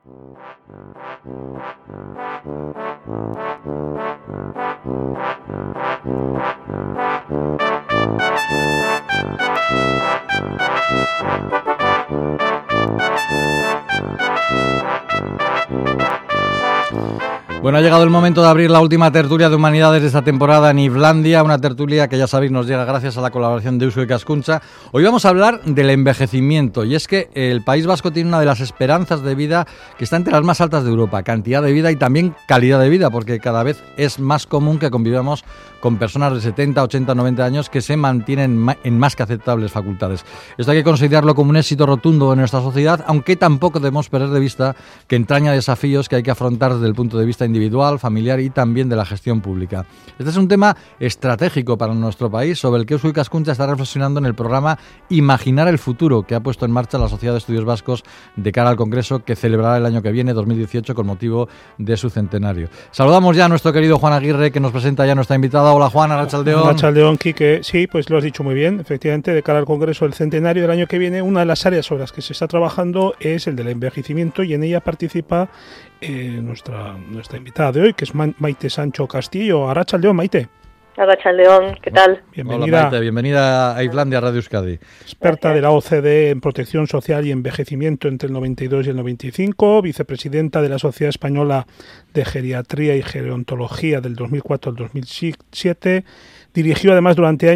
Bueno, ha llegado el momento de abrir la última tertulia de humanidades de esta temporada en Islandia, una tertulia que ya sabéis nos llega gracias a la colaboración de Eusko Ikaskuntza. Hoy vamos a hablar del envejecimiento, y es que el País Vasco tiene una de las esperanzas de vida que está entre las más altas de Europa, cantidad de vida y también calidad de vida, porque cada vez es más común que convivamos con personas de 70, 80, 90 años que se mantienen en más que aceptables facultades. Esto hay que considerarlo como un éxito rotundo en nuestra sociedad, aunque tampoco debemos perder de vista que entraña desafíos que hay que afrontar desde el punto de vista individual, familiar y también de la gestión pública. Este es un tema estratégico para nuestro país, sobre el que Eusko Ikaskuntza está reflexionando en el programa Imaginar el futuro, que ha puesto en marcha la Sociedad de Estudios Vascos de cara al Congreso que celebrará el año que viene, 2018, con motivo de su centenario. Saludamos ya a nuestro querido Juan Aguirre, que nos presenta ya nuestra invitada. Hola Juan, arratsaldeon. Arratsaldeon, Quique. Sí, pues lo has dicho muy bien. Efectivamente, de cara al Congreso del centenario del año que viene, una de las áreas sobre las que se está trabajando es el del envejecimiento, y en ella participa nuestra invitada de hoy, que es Maite Sancho Castillo. Arratsaldeon, Maite. Arratsaldeon, ¿qué tal? Bienvenida. Hola, Maite, bienvenida a Islandia, Radio Euskadi. Experta de la OCDE en protección social y envejecimiento entre el 92 y el 95, vicepresidenta de la Sociedad Española de Geriatría y Gerontología del 2004 al 2007, dirigió además durante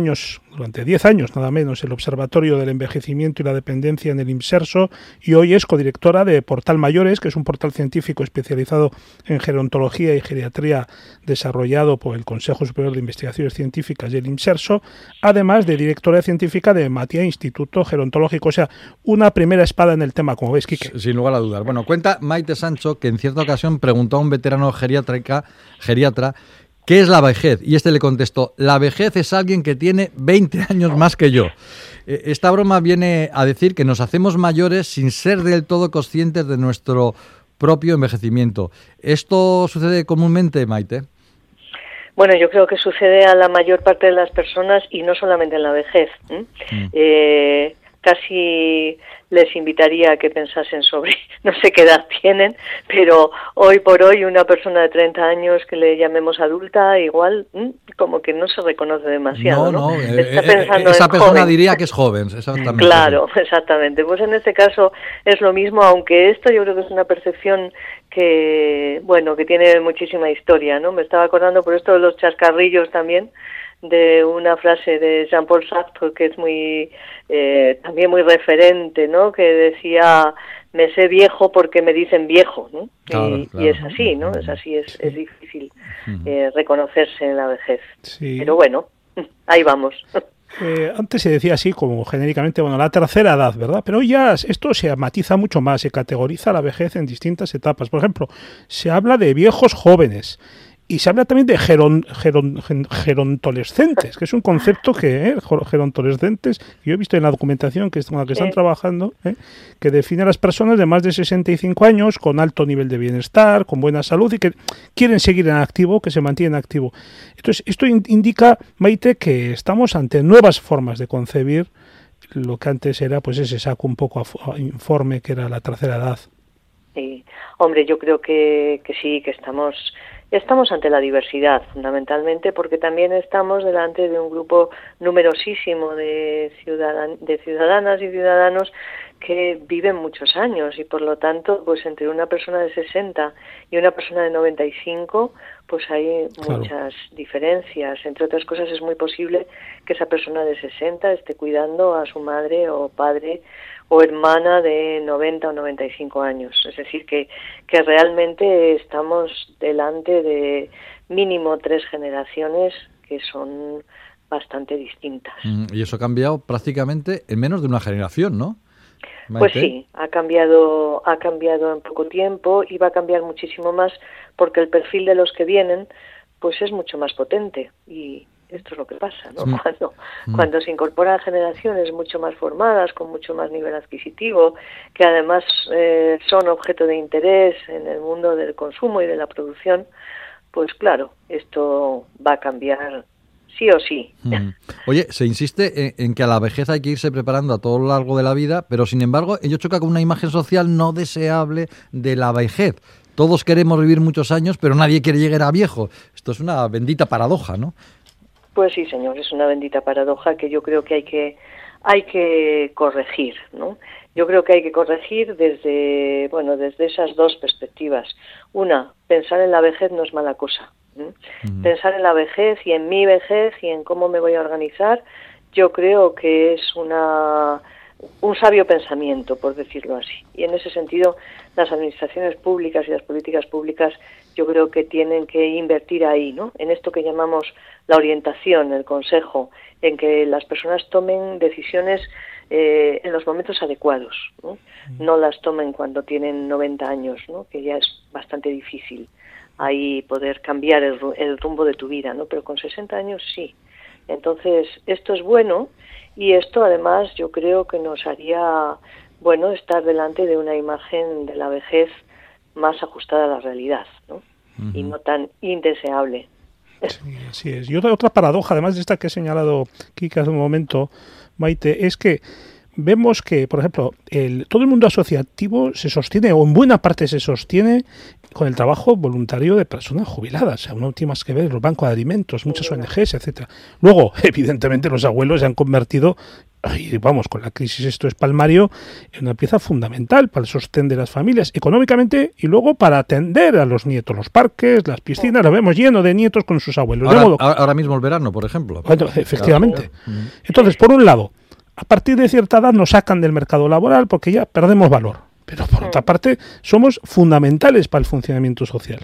10 años nada menos, el Observatorio del Envejecimiento y la Dependencia en el IMSERSO, y hoy es codirectora de Portal Mayores, que es un portal científico especializado en gerontología y geriatría desarrollado por el Consejo Superior de Investigaciones Científicas y el IMSERSO, además de directora científica de Matia Instituto Gerontológico. O sea, una primera espada en el tema, como ves, Quique. Sin lugar a dudas. Bueno, cuenta Maite Sancho que en cierta ocasión preguntó a un veterano geriatra ¿qué es la vejez? Y este le contestó: la vejez es alguien que tiene 20 años más que yo. Esta broma viene a decir que nos hacemos mayores sin ser del todo conscientes de nuestro propio envejecimiento. ¿Esto sucede comúnmente, Maite? Bueno, yo creo que sucede a la mayor parte de las personas, y no solamente en la vejez. Casi les invitaría a que pensasen sobre, no sé qué edad tienen, pero hoy por hoy una persona de 30 años que le llamemos adulta, igual como que no se reconoce demasiado, ¿no? Está pensando esa persona joven. Diría que es joven, exactamente. Claro, exactamente. Pues en este caso es lo mismo, aunque esto yo creo que es una percepción que tiene muchísima historia, ¿no? Me estaba acordando por esto de los chascarrillos también, de una frase de Jean-Paul Sartre que es también muy referente, ¿no? Que decía: me sé viejo porque me dicen viejo, ¿no? Claro. Y es así, ¿no? Es así, es difícil reconocerse en la vejez. Sí. Pero bueno, ahí vamos. Antes se decía así, como genéricamente, la tercera edad, ¿verdad? Pero hoy ya esto se matiza mucho más, se categoriza la vejez en distintas etapas. Por ejemplo, se habla de viejos jóvenes. Y se habla también de gerontolescentes, que es un concepto gerontolescentes, que yo he visto en la documentación con la que están trabajando, que define a las personas de más de 65 años, con alto nivel de bienestar, con buena salud y que quieren seguir en activo, que se mantienen en activo. Entonces, esto indica, Maite, que estamos ante nuevas formas de concebir lo que antes era pues ese saco un poco informe que era la tercera edad. Sí, hombre, yo creo que sí, que estamos ante la diversidad, fundamentalmente, porque también estamos delante de un grupo numerosísimo de ciudadanas y ciudadanos que viven muchos años, y por lo tanto, pues entre una persona de 60 y una persona de 95, pues hay muchas diferencias. Entre otras cosas, es muy posible que esa persona de 60 esté cuidando a su madre o padre o hermana de 90 o 95 años. Es decir, que realmente estamos delante de mínimo 3 generaciones que son bastante distintas. Y eso ha cambiado prácticamente en menos de una generación, ¿no? Maite. Pues sí, ha cambiado en poco tiempo, y va a cambiar muchísimo más porque el perfil de los que vienen pues es mucho más potente, y esto es lo que pasa, ¿no? Cuando se incorporan generaciones mucho más formadas, con mucho más nivel adquisitivo, que además son objeto de interés en el mundo del consumo y de la producción, pues claro, esto va a cambiar sí o sí. Oye, se insiste en que a la vejez hay que irse preparando a todo lo largo de la vida, pero sin embargo ello choca con una imagen social no deseable de la vejez. Todos queremos vivir muchos años, pero nadie quiere llegar a viejo. Esto es una bendita paradoja, ¿no? Pues sí, señor, es una bendita paradoja que yo creo que hay que corregir, ¿no? Yo creo que hay que corregir desde esas dos perspectivas. Una, pensar en la vejez no es mala cosa. Pensar en la vejez y en mi vejez y en cómo me voy a organizar, yo creo que es un sabio pensamiento, por decirlo así. Y en ese sentido, las administraciones públicas y las políticas públicas yo creo que tienen que invertir ahí, ¿no? En esto que llamamos la orientación, el consejo, en que las personas tomen decisiones en los momentos adecuados, ¿no? No las tomen cuando tienen 90 años, ¿no? Que ya es bastante difícil ahí poder cambiar el rumbo de tu vida, ¿no? Pero con 60 años sí. Entonces, esto es bueno y esto además yo creo que nos haría, bueno, estar delante de una imagen de la vejez más ajustada a la realidad, ¿no? Y no tan indeseable. Sí, así es. Y otra paradoja, además de esta que he señalado Kika hace un momento, Maite, es que vemos que, por ejemplo, todo el mundo asociativo se sostiene, o en buena parte se sostiene, con el trabajo voluntario de personas jubiladas. O sea, no tiene más que ver los bancos de alimentos, muchas ONGs, etcétera. Luego, evidentemente, los abuelos se han convertido, vamos, con la crisis esto es palmario, en una pieza fundamental para el sostén de las familias, económicamente, y luego para atender a los nietos, los parques, las piscinas, lo vemos lleno de nietos con sus abuelos. Ahora mismo el verano, por ejemplo. Bueno, efectivamente. Claro. Entonces, por un lado, a partir de cierta edad nos sacan del mercado laboral porque ya perdemos valor. Pero por otra parte, somos fundamentales para el funcionamiento social.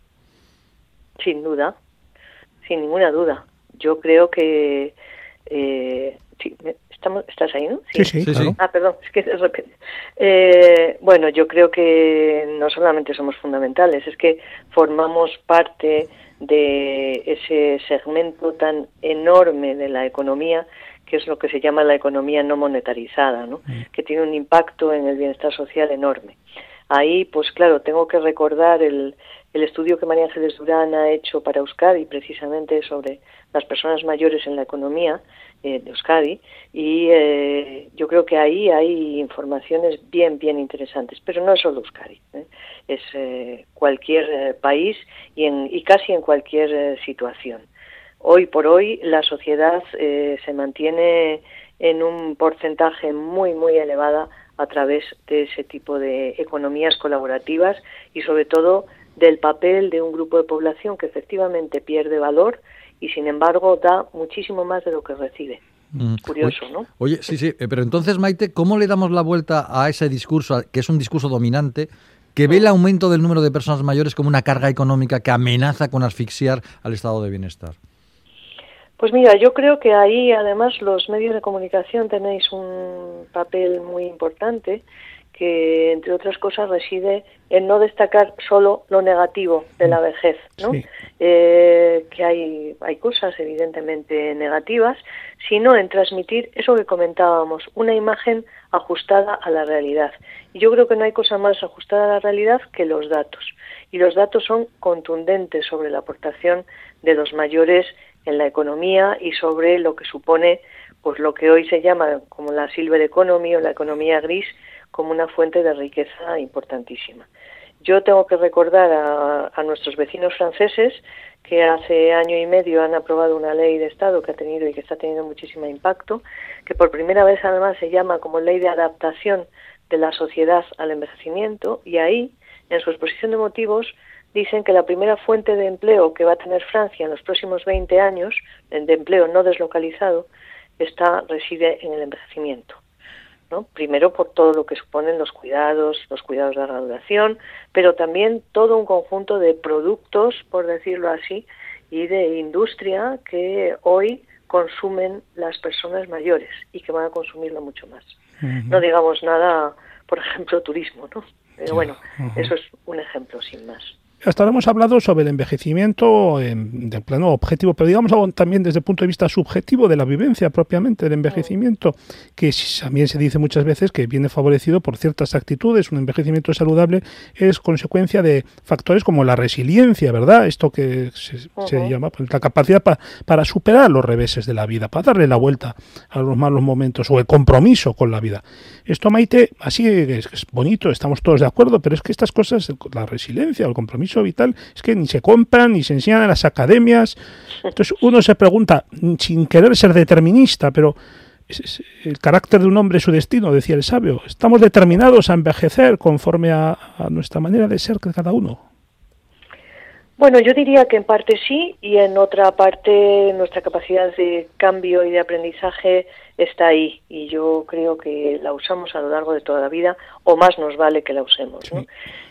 Sin duda, sin ninguna duda. Yo creo que... sí, ¿estás ahí, no? Sí, claro. Perdón, es que de repente... bueno, yo creo que no solamente somos fundamentales, es que formamos parte de ese segmento tan enorme de la economía que es lo que se llama la economía no monetarizada, ¿no? Que tiene un impacto en el bienestar social enorme. Ahí, pues claro, tengo que recordar el estudio que María Ángeles Durán ha hecho para Euskadi, precisamente sobre las personas mayores en la economía de Euskadi, y yo creo que ahí hay informaciones bien interesantes, pero no es solo Euskadi, es cualquier país y casi en cualquier situación. Hoy por hoy la sociedad se mantiene en un porcentaje muy elevada a través de ese tipo de economías colaborativas y sobre todo del papel de un grupo de población que efectivamente pierde valor y sin embargo da muchísimo más de lo que recibe. Curioso, ¿no? Oye, sí, pero entonces, Maite, ¿cómo le damos la vuelta a ese discurso, que es un discurso dominante, que ve el aumento del número de personas mayores como una carga económica que amenaza con asfixiar al estado de bienestar? Pues mira, yo creo que ahí además los medios de comunicación tenéis un papel muy importante que, entre otras cosas, reside en no destacar solo lo negativo de la vejez, ¿no? Sí. Que hay cosas evidentemente negativas, sino en transmitir eso que comentábamos, una imagen ajustada a la realidad. Y yo creo que no hay cosa más ajustada a la realidad que los datos. Y los datos son contundentes sobre la aportación de los mayores en la economía y sobre lo que supone, pues lo que hoy se llama como la silver economy o la economía gris, como una fuente de riqueza importantísima. Yo tengo que recordar a nuestros vecinos franceses que hace año y medio han aprobado una ley de Estado que ha tenido y que está teniendo muchísimo impacto, que por primera vez además se llama como ley de adaptación de la sociedad al envejecimiento, y ahí, en su exposición de motivos, dicen que la primera fuente de empleo que va a tener Francia en los próximos 20 años, de empleo no deslocalizado, reside en el envejecimiento, ¿no? Primero por todo lo que suponen los cuidados de larga duración, pero también todo un conjunto de productos, por decirlo así, y de industria que hoy consumen las personas mayores y que van a consumirlo mucho más. No digamos nada, por ejemplo, turismo, ¿no? Pero bueno, eso es un ejemplo sin más. Hasta ahora hemos hablado sobre el envejecimiento del plano objetivo, pero digamos también desde el punto de vista subjetivo de la vivencia propiamente del envejecimiento, que también se dice muchas veces que viene favorecido por ciertas actitudes. Un envejecimiento saludable es consecuencia de factores como la resiliencia, ¿verdad? Esto que se llama pues, la capacidad para superar los reveses de la vida, para darle la vuelta a los malos momentos, o el compromiso con la vida. Esto, Maite, así es bonito, estamos todos de acuerdo, pero es que estas cosas, la resiliencia o el compromiso vital, es que ni se compran, ni se enseñan en las academias. Entonces uno se pregunta, sin querer ser determinista, pero el carácter de un hombre es su destino, decía el sabio. ¿Estamos determinados a envejecer conforme a nuestra manera de ser de cada uno? Bueno, yo diría que en parte sí, y en otra parte nuestra capacidad de cambio y de aprendizaje está ahí, y yo creo que la usamos a lo largo de toda la vida, o más nos vale que la usemos, ¿no?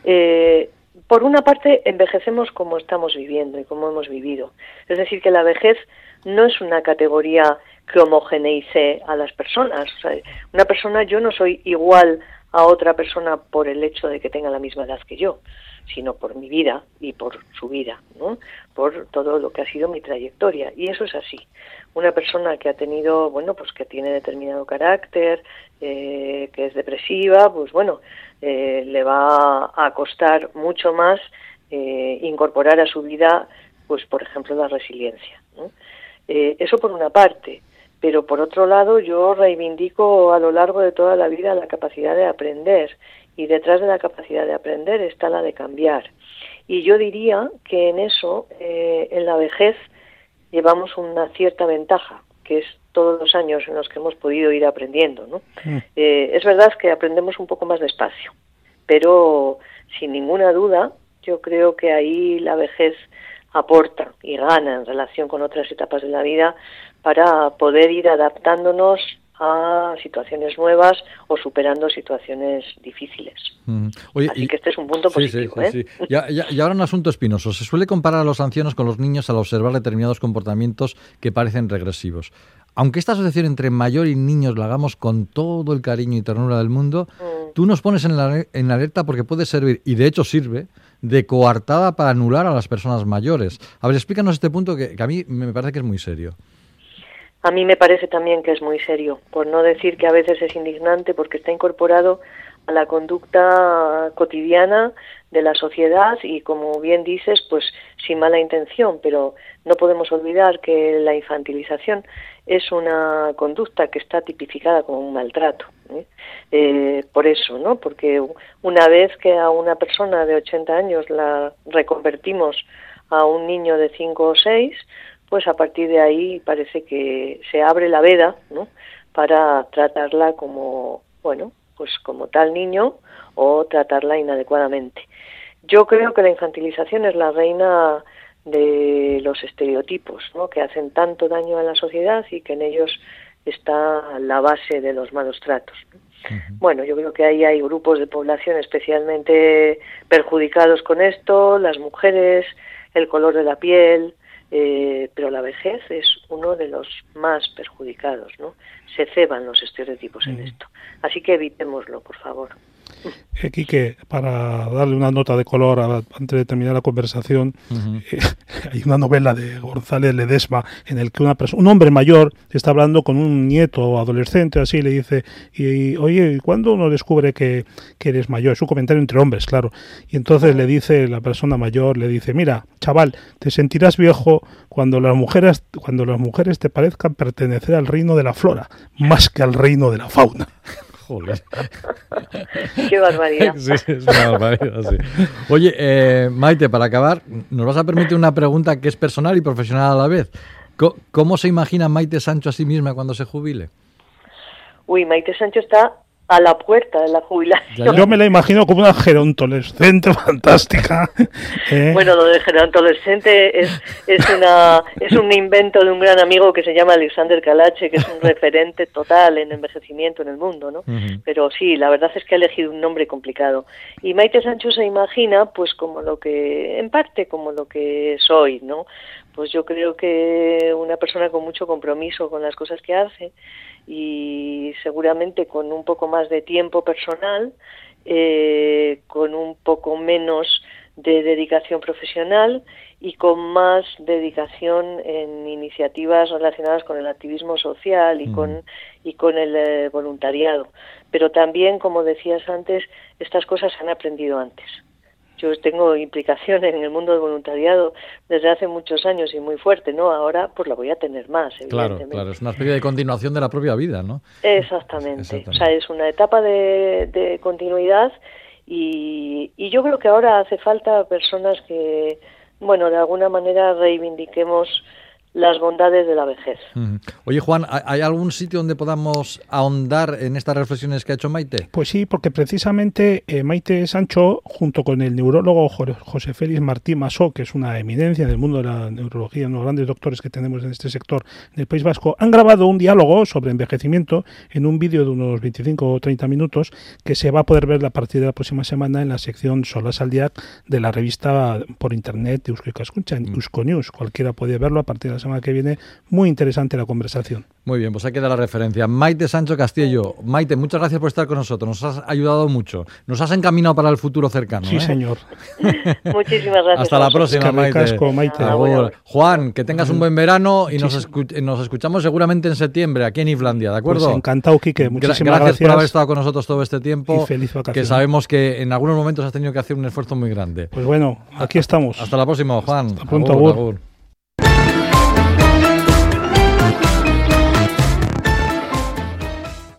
Por una parte, envejecemos como estamos viviendo y como hemos vivido. Es decir, que la vejez no es una categoría que homogeneice a las personas. O sea, una persona, yo no soy igual a otra persona por el hecho de que tenga la misma edad que yo, sino por mi vida y por su vida, ¿no? Por todo lo que ha sido mi trayectoria. Y eso es así. Una persona que ha tenido, bueno, pues que tiene determinado carácter, que es depresiva, pues bueno, le va a costar mucho más incorporar a su vida, pues por ejemplo, la resiliencia, ¿no? Eso por una parte. Pero por otro lado, yo reivindico a lo largo de toda la vida la capacidad de aprender, y detrás de la capacidad de aprender está la de cambiar. Y yo diría que en eso, en la vejez, llevamos una cierta ventaja, que es todos los años en los que hemos podido ir aprendiendo, ¿no? Es verdad que aprendemos un poco más despacio, pero sin ninguna duda, yo creo que ahí la vejez aporta y gana en relación con otras etapas de la vida para poder ir adaptándonos a situaciones nuevas o superando situaciones difíciles. Oye, así que este es un punto positivo. Sí. Y ahora un asunto espinoso. Se suele comparar a los ancianos con los niños al observar determinados comportamientos que parecen regresivos. Aunque esta asociación entre mayor y niños la hagamos con todo el cariño y ternura del mundo, tú nos pones en alerta porque puede servir, y de hecho sirve, de coartada para anular a las personas mayores. A ver, explícanos este punto que a mí me parece que es muy serio. A mí me parece también que es muy serio, por no decir que a veces es indignante, porque está incorporado a la conducta cotidiana de la sociedad y, como bien dices, pues sin mala intención, pero no podemos olvidar que la infantilización es una conducta que está tipificada como un maltrato, por eso, ¿no? Porque una vez que a una persona de 80 años la reconvertimos a un niño de 5 o 6, pues a partir de ahí parece que se abre la veda, ¿no? Para tratarla como, bueno, pues como tal niño, o tratarla inadecuadamente. Yo creo que la infantilización es la reina de los estereotipos, ¿no? Que hacen tanto daño a la sociedad y que en ellos está la base de los malos tratos. Bueno, yo creo que ahí hay grupos de población especialmente perjudicados con esto, las mujeres, el color de la piel, pero la vejez es uno de los más perjudicados, ¿no? Se ceban los estereotipos en esto. Así que evitémoslo, por favor. Quique, para darle una nota de color antes de terminar la conversación, hay una novela de González Ledesma en el que un hombre mayor está hablando con un nieto o adolescente, así, y le dice, oye, ¿cuándo uno descubre que eres mayor? Es un comentario entre hombres, claro. Y entonces le dice la persona mayor, le dice, mira, chaval, te sentirás viejo cuando las mujeres te parezcan pertenecer al reino de la flora, más que al reino de la fauna. Joder. Qué barbaridad. Sí, es una barbaridad, sí. Oye, Maite, para acabar, nos vas a permitir una pregunta que es personal y profesional a la vez. ¿Cómo se imagina Maite Sancho a sí misma cuando se jubile? Uy, Maite Sancho está a la puerta de la jubilación. Yo me la imagino como una gerontolescente fantástica. Bueno, lo de gerontolescente es un invento de un gran amigo que se llama Alexander Kalache, que es un referente total en envejecimiento en el mundo, ¿no? Pero sí, la verdad es que ha elegido un nombre complicado. Y Maite Sancho se imagina, pues en parte como lo que soy, ¿no? Pues yo creo que una persona con mucho compromiso con las cosas que hace, y seguramente con un poco más de tiempo personal, con un poco menos de dedicación profesional y con más dedicación en iniciativas relacionadas con el activismo social y con el voluntariado. Pero también, como decías antes, estas cosas se han aprendido antes. Yo tengo implicación en el mundo del voluntariado desde hace muchos años y muy fuerte, ¿no? Ahora pues la voy a tener más, evidentemente. Claro, es una especie de continuación de la propia vida, ¿no? Exactamente. O sea, es una etapa de continuidad y yo creo que ahora hace falta personas que, bueno, de alguna manera reivindiquemos las bondades de la vejez. Oye, Juan, ¿hay algún sitio donde podamos ahondar en estas reflexiones que ha hecho Maite? Pues sí, porque precisamente Maite Sancho, junto con el neurólogo José Félix Martí Masó, que es una eminencia del mundo de la neurología, unos grandes doctores que tenemos en este sector del País Vasco, han grabado un diálogo sobre envejecimiento en un vídeo de unos 25 o 30 minutos que se va a poder ver a partir de la próxima semana en la sección Solas al Día de la revista por internet de Eusko Ikaskuntza, en Eusko News. Cualquiera puede verlo a partir de la semana que viene. Muy interesante la conversación. Muy bien, pues ahí queda la referencia. Maite Sancho Castillo. Maite, muchas gracias por estar con nosotros. Nos has ayudado mucho. Nos has encaminado para el futuro cercano. Sí, señor. Muchísimas gracias. Hasta la próxima, Maite. Maite. Juan, que tengas un buen verano y nos escuchamos seguramente en septiembre aquí en Islandia, ¿de acuerdo? Pues encantado, Quique. Muchísimas gracias por haber estado con nosotros todo este tiempo. Y feliz vacaciones. Que sabemos que en algunos momentos has tenido que hacer un esfuerzo muy grande. Pues bueno, aquí estamos. Hasta la próxima, Juan. Hasta pronto, agur.